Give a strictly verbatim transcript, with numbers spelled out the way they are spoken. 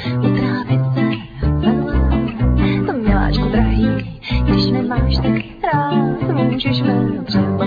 utrávit se venuát. To miláčku drahý, když nemáš tak rád, můžeš jméno třeba